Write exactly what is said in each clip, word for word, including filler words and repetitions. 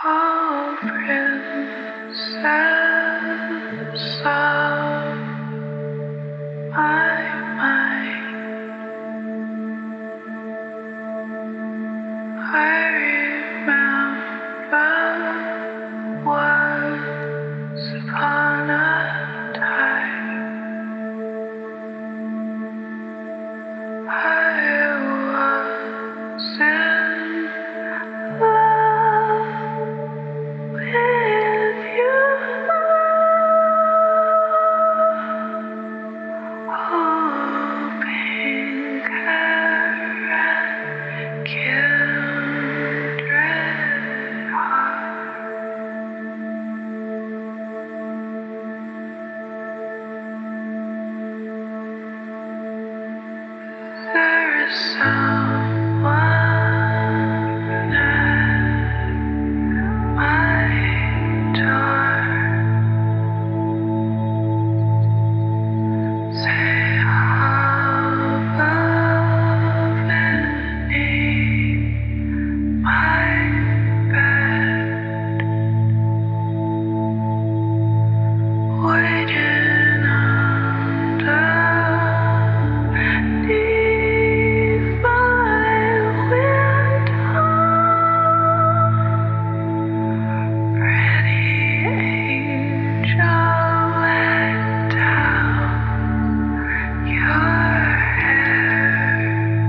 Oh, princess of my mind, I remember once upon a time I was in love with you. Oh, pink hair and kindred heart. There is someone at my door. Say above beneath my bed, waiting underneath my window. Pretty angel, let down your hair.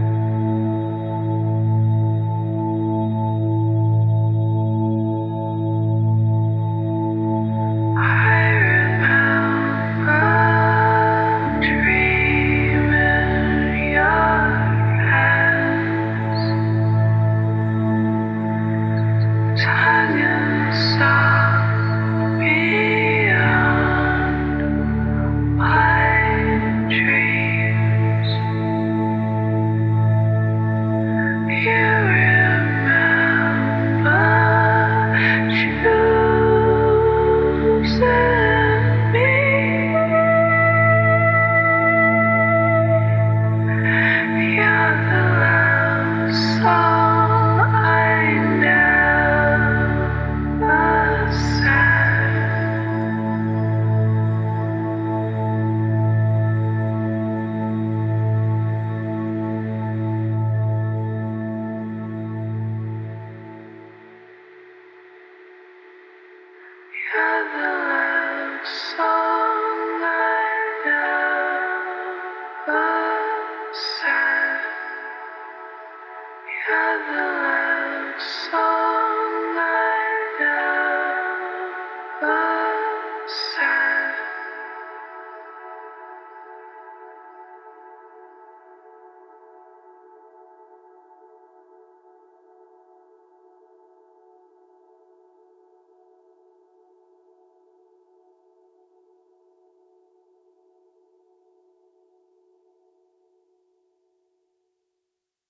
I remember dreaming your hands tugging soft beyond my dreams. You remember choosing me. You're the love song I never sang. You're the love song I never sang. You're the love song